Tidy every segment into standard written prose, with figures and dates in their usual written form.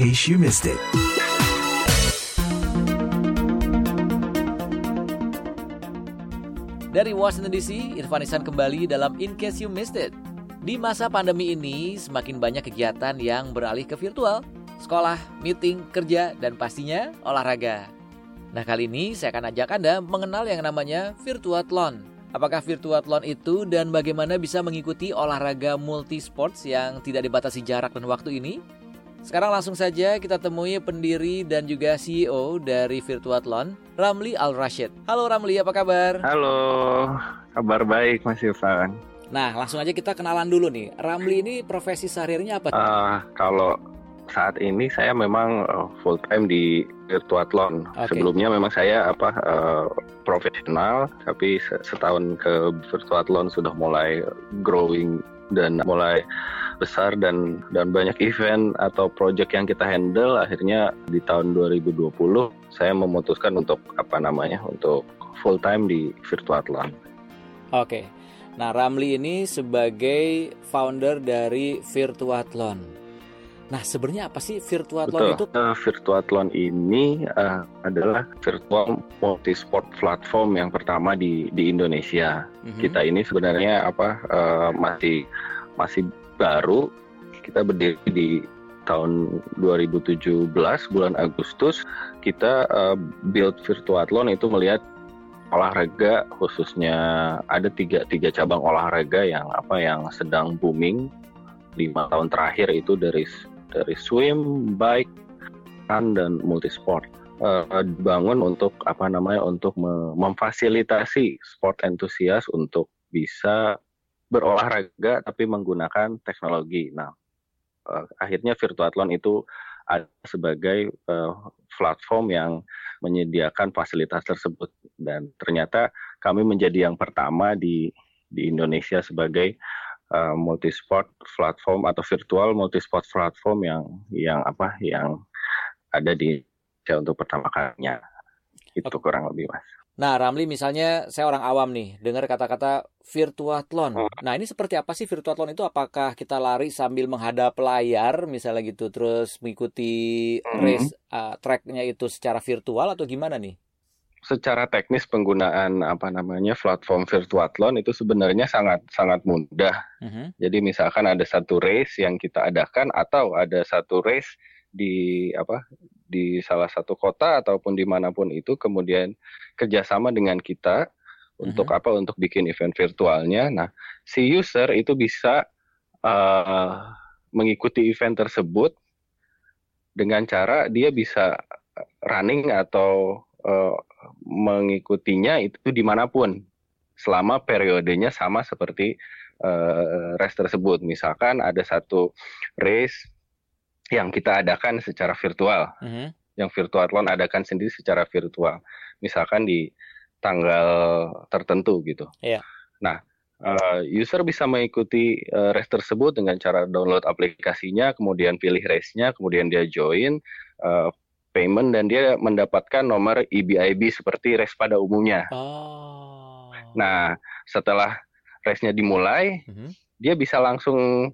case you missed it. Dari Washington DC, Irfan Ihsan kembali dalam In Case You Missed It. Di masa pandemi ini, semakin banyak kegiatan yang beralih ke virtual. Sekolah, meeting, kerja, dan pastinya olahraga. Nah, kali ini saya akan ajak Anda mengenal yang namanya Virtuathlon. Apakah Virtuathlon itu dan bagaimana bisa mengikuti olahraga multisports yang tidak dibatasi jarak dan waktu ini? Sekarang langsung saja kita temui pendiri dan juga CEO dari Virtuathlon, Ramli Al-Rashid. Halo Ramli, apa kabar? Halo, kabar baik Mas Irfan. Nah, langsung aja kita kenalan dulu nih. Ramli ini profesi sehari-harinya apa? Kalau saat ini saya memang full time di Virtuathlon. Okay. Sebelumnya memang saya profesional, tapi setahun ke Virtuathlon sudah mulai growing dan mulai besar dan banyak event atau project yang kita handle. Akhirnya di tahun 2020 saya memutuskan untuk untuk full time di Virtuathlon. Oke. Nah, Ramli ini sebagai founder dari Virtuathlon. Nah, sebenarnya apa sih Virtuathlon itu? Virtuathlon ini adalah virtual multisport platform yang pertama di Indonesia. Kita ini sebenarnya masih baru. Kita berdiri di tahun 2017 bulan Agustus. Kita build Virtuathlon itu melihat olahraga, khususnya ada tiga cabang olahraga yang sedang booming 5 tahun terakhir, itu dari swim, bike, dan multisport. Dibangun untuk memfasilitasi sport entusias untuk bisa berolahraga tapi menggunakan teknologi. Nah, akhirnya Virtuathlon itu ada sebagai platform yang menyediakan fasilitas tersebut, dan ternyata kami menjadi yang pertama di Indonesia sebagai multisport platform atau virtual multisport platform yang ada di Indonesia untuk pertama kalinya. Itu kurang lebih, Mas. Nah, Ramli, misalnya saya orang awam nih, dengar kata-kata Virtuathlon. Nah, ini seperti apa sih Virtuathlon itu? Apakah kita lari sambil menghadap layar, misalnya gitu, terus mengikuti race track-nya itu secara virtual atau gimana nih? Secara teknis penggunaan platform Virtuathlon itu sebenarnya sangat mudah. Jadi misalkan ada satu race yang kita adakan atau ada satu race di salah satu kota ataupun dimanapun itu, kemudian kerjasama dengan kita untuk bikin event virtualnya. Nah, si user itu bisa mengikuti event tersebut dengan cara dia bisa running atau mengikutinya itu dimanapun selama periodenya sama seperti race tersebut. Misalkan ada satu race yang kita adakan secara virtual, yang Virtuathlon adakan sendiri secara virtual, misalkan di tanggal tertentu gitu. Yeah. Nah, user bisa mengikuti race tersebut dengan cara download aplikasinya, kemudian pilih race-nya, kemudian dia join, payment, dan dia mendapatkan nomor EBIB seperti race pada umumnya. Nah, setelah race-nya dimulai, dia bisa langsung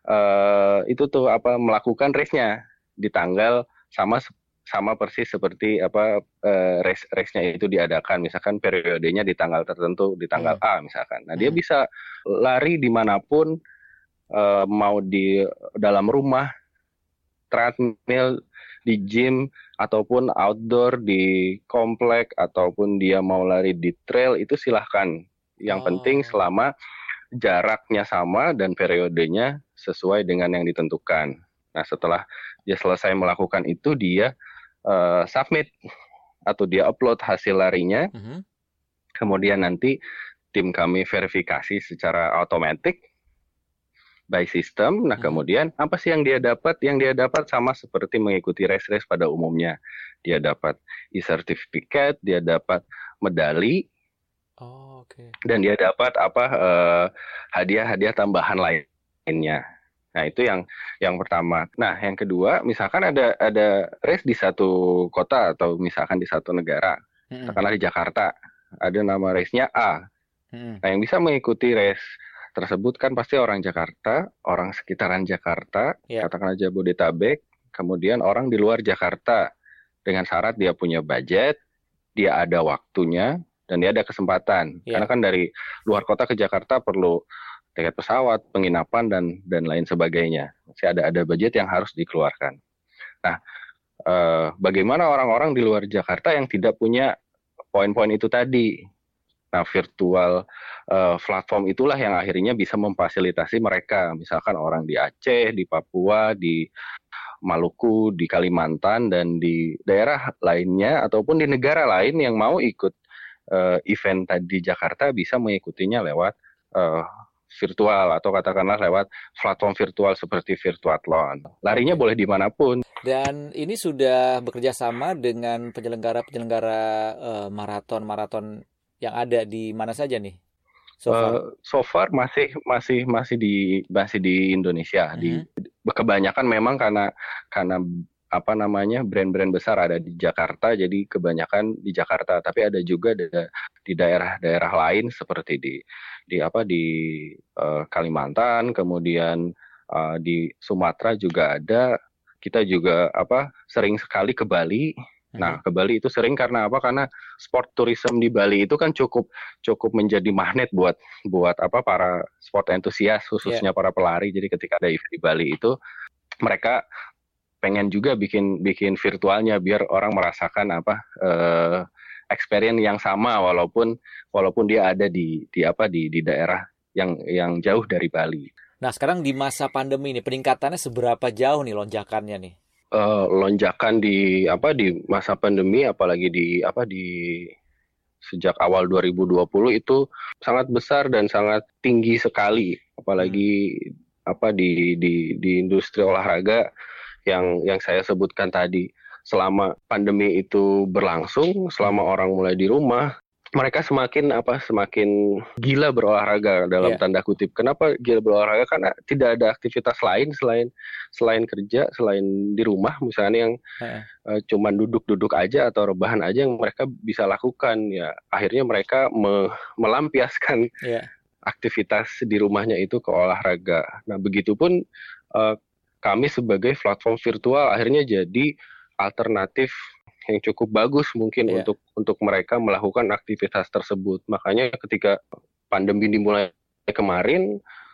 melakukan race-nya di tanggal sama persis seperti race-nya itu diadakan. Misalkan periodenya di tanggal tertentu, di tanggal A misalkan. Nah, dia bisa lari dimanapun, mau di dalam rumah, treadmill, di gym, ataupun outdoor di komplek, ataupun dia mau lari di trail, itu silahkan. Yang penting selama jaraknya sama dan periodenya sesuai dengan yang ditentukan. Nah, setelah dia selesai melakukan itu, dia submit atau dia upload hasil larinya. Kemudian nanti tim kami verifikasi secara otomatis by system. Nah, kemudian apa sih yang dia dapat? Yang dia dapat sama seperti mengikuti race-race pada umumnya. Dia dapat e-certificate, dia dapat medali, dan dia dapat hadiah-hadiah tambahan lainnya. Nah, itu yang pertama. Nah, yang kedua, misalkan ada race di satu kota atau misalkan di satu negara. Misalkanlah di Jakarta, ada nama race-nya A. Nah, yang bisa mengikuti race tersebut kan pasti orang Jakarta, orang sekitaran Jakarta, katakanlah Jabodetabek, kemudian orang di luar Jakarta dengan syarat dia punya budget, dia ada waktunya, dan dia ada kesempatan. Ya. Karena kan dari luar kota ke Jakarta perlu tiket pesawat, penginapan, dan lain sebagainya. Masih ada budget yang harus dikeluarkan. Nah, bagaimana orang-orang di luar Jakarta yang tidak punya poin-poin itu tadi? Nah, virtual platform itulah yang akhirnya bisa memfasilitasi mereka. Misalkan orang di Aceh, di Papua, di Maluku, di Kalimantan, dan di daerah lainnya, ataupun di negara lain yang mau ikut event tadi di Jakarta bisa mengikutinya lewat virtual atau katakanlah lewat platform virtual seperti Virtuathlon. Larinya boleh dimanapun. Dan ini sudah bekerja sama dengan penyelenggara-penyelenggara maraton-maraton yang ada di mana saja nih? So far masih di Indonesia. Kebanyakan memang karena apa namanya brand-brand besar ada di Jakarta, jadi kebanyakan di Jakarta. Tapi ada juga di daerah-daerah lain seperti di Kalimantan, kemudian di Sumatera juga ada. Kita juga sering sekali ke Bali. Nah, ke Bali itu sering karena apa? Karena sport tourism di Bali itu kan cukup menjadi magnet buat para sport entusias, khususnya para pelari. Jadi ketika ada event di Bali itu, mereka pengen juga bikin virtualnya biar orang merasakan experience yang sama walaupun dia ada di daerah yang jauh dari Bali. Nah, sekarang di masa pandemi ini peningkatannya seberapa jauh nih lonjakannya nih? Lonjakan di masa pandemi, apalagi di sejak awal 2020 itu sangat besar dan sangat tinggi sekali, apalagi di industri olahraga yang saya sebutkan tadi. Selama pandemi itu berlangsung, selama orang mulai di rumah, mereka semakin gila berolahraga dalam tanda kutip. Kenapa gila berolahraga? Karena tidak ada aktivitas lain selain kerja, selain di rumah misalnya yang cuman duduk-duduk aja atau rebahan aja yang mereka bisa lakukan. Ya akhirnya mereka melampiaskan aktivitas di rumahnya itu ke olahraga. Nah, begitupun kami sebagai platform virtual akhirnya jadi alternatif yang cukup bagus mungkin untuk mereka melakukan aktivitas tersebut. Makanya ketika pandemi dimulai kemarin,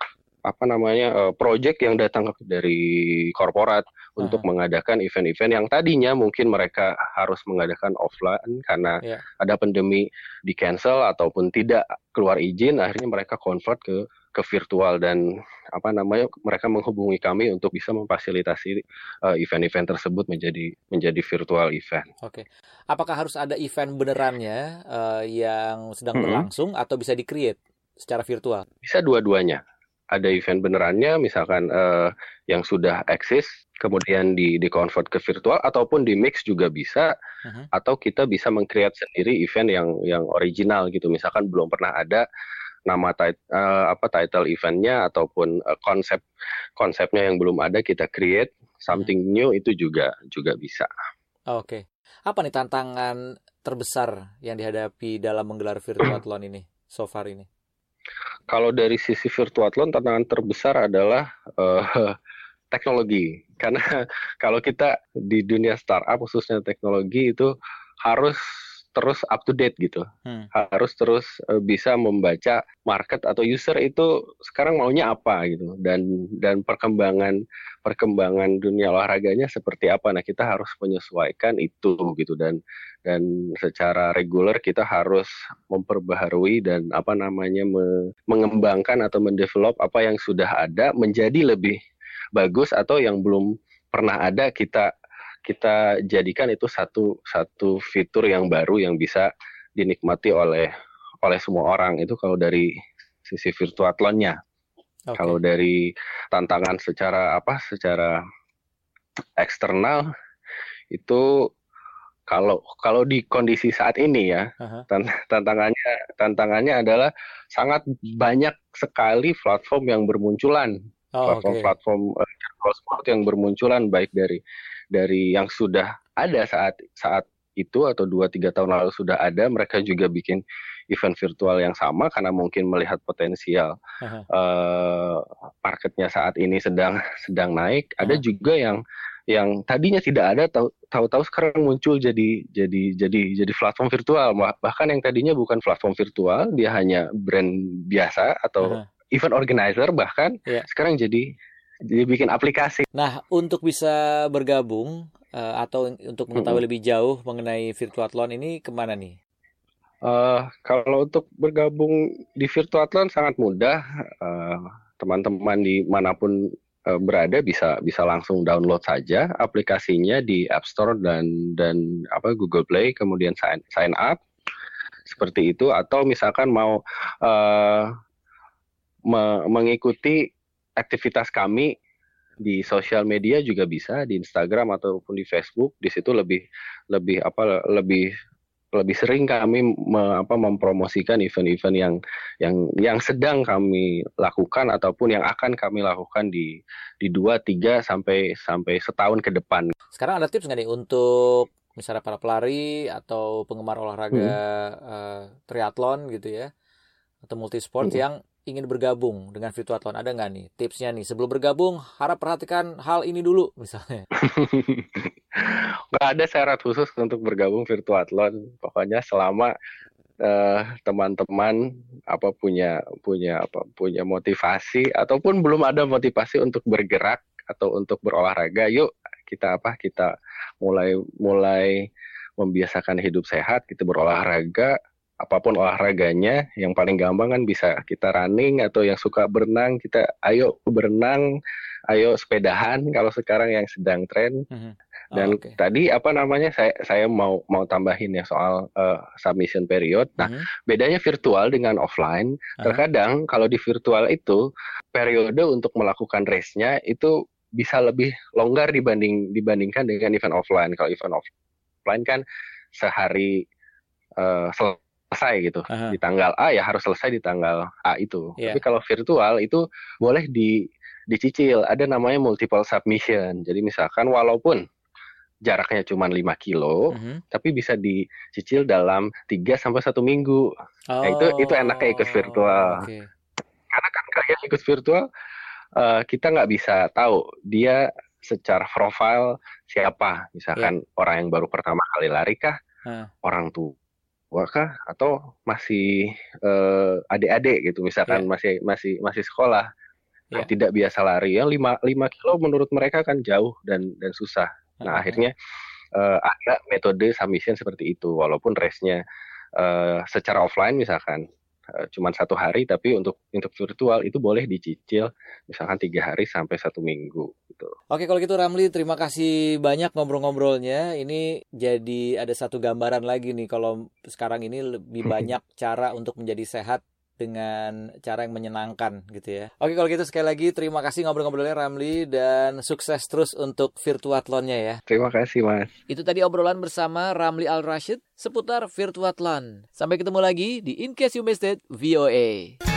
proyek yang datang dari korporat untuk mengadakan event-event yang tadinya mungkin mereka harus mengadakan offline karena ada pandemi, di cancel ataupun tidak keluar izin, akhirnya mereka convert ke virtual dan mereka menghubungi kami untuk bisa memfasilitasi event-event tersebut menjadi virtual event. Oke. Apakah harus ada event benerannya yang sedang berlangsung atau bisa di-create secara virtual? Bisa dua-duanya. Ada event benerannya, misalkan yang sudah eksis, kemudian di-convert ke virtual, ataupun di-mix juga bisa, atau kita bisa meng-create sendiri event yang original gitu. Misalkan belum pernah ada nama title eventnya ataupun konsepnya yang belum ada, kita create something new, itu juga bisa. Oke. Apa nih tantangan terbesar yang dihadapi dalam menggelar Virtuathlon ini so far ini? Kalau dari sisi Virtuathlon, tantangan terbesar adalah teknologi. Karena kalau kita di dunia startup, khususnya teknologi, itu harus terus up to date gitu. Harus terus bisa membaca market atau user itu sekarang maunya apa gitu. Dan perkembangan dunia olahraganya seperti apa. Nah, kita harus menyesuaikan itu gitu, dan secara reguler kita harus memperbaharui dan mengembangkan atau mendevelop apa yang sudah ada menjadi lebih bagus, atau yang belum pernah ada kita jadikan itu satu fitur yang baru yang bisa dinikmati oleh semua orang. Itu kalau dari sisi Virtuathlonnya. Kalau dari tantangan secara eksternal itu, kalau di kondisi saat ini ya, tantangannya adalah sangat banyak sekali platform yang bermunculan. Platform sport yang bermunculan, baik dari yang sudah ada saat itu atau 2-3 tahun lalu sudah ada, mereka juga bikin event virtual yang sama karena mungkin melihat potensial marketnya saat ini sedang naik. Ada juga yang yang tadinya tidak ada, tahu-tahu sekarang muncul jadi platform virtual. Bahkan yang tadinya bukan platform virtual, dia hanya brand biasa atau event organizer, bahkan sekarang jadi bikin aplikasi. Nah, untuk bisa bergabung atau untuk mengetahui lebih jauh mengenai Virtuathlon ini kemana nih? Kalau untuk bergabung di Virtuathlon sangat mudah. Teman-teman dimanapun berada bisa langsung download saja aplikasinya di App Store dan Google Play, kemudian sign up seperti itu. Atau misalkan mau mengikuti aktivitas kami di sosial media juga bisa, di Instagram ataupun di Facebook. Di situ lebih sering kami mempromosikan event-event yang sedang kami lakukan ataupun yang akan kami lakukan di 2-3 sampai setahun ke depan. Sekarang ada tips nggak nih untuk misalnya para pelari atau penggemar olahraga triathlon gitu ya, atau multisport yang ingin bergabung dengan Virtuathlon, ada nggak nih tipsnya nih sebelum bergabung harap perhatikan hal ini dulu misalnya? Nggak ada syarat khusus untuk bergabung Virtuathlon. Pokoknya selama teman-teman punya motivasi ataupun belum ada motivasi untuk bergerak atau untuk berolahraga, yuk kita mulai membiasakan hidup sehat, kita berolahraga. Apapun olahraganya, yang paling gampang kan bisa kita running, atau yang suka berenang, kita ayo berenang, ayo sepedahan kalau sekarang yang sedang tren. Dan tadi saya mau tambahin ya soal submission period. Nah, bedanya virtual dengan offline. Terkadang kalau di virtual itu periode untuk melakukan race-nya itu bisa lebih longgar dibandingkan dengan event offline. Kalau event offline kan sehari selesai gitu. Di tanggal A ya harus selesai di tanggal A itu. Tapi kalau virtual itu boleh dicicil. Ada namanya multiple submission. Jadi misalkan walaupun jaraknya cuma 5 kilo, tapi bisa dicicil dalam 3-1 minggu. Nah, itu enaknya ikut virtual. Karena kan kayak ikut virtual, kita nggak bisa tahu dia secara profile siapa. Misalkan orang yang baru pertama kali lari kah, orang tua kah, atau masih adik-adik gitu, misalkan masih sekolah, tidak biasa lari. Ya 5 kilo menurut mereka kan jauh dan susah. Nah, akhirnya ada metode submission seperti itu, walaupun race-nya secara offline misalkan cuma 1 hari, tapi untuk virtual itu boleh dicicil misalkan 3 hari sampai 1 minggu gitu. Oke, kalau gitu Ramli, terima kasih banyak ngobrol-ngobrolnya. Ini jadi ada satu gambaran lagi nih, kalau sekarang ini lebih banyak cara untuk menjadi sehat dengan cara yang menyenangkan gitu ya. Oke, kalau gitu sekali lagi terima kasih ngobrol-ngobrolnya Ramli, dan sukses terus untuk Virtuathlonnya ya. Terima kasih Mas. Itu tadi obrolan bersama Ramli Al Rashid seputar Virtuathlon. Sampai ketemu lagi di In Case You Missed It VOA.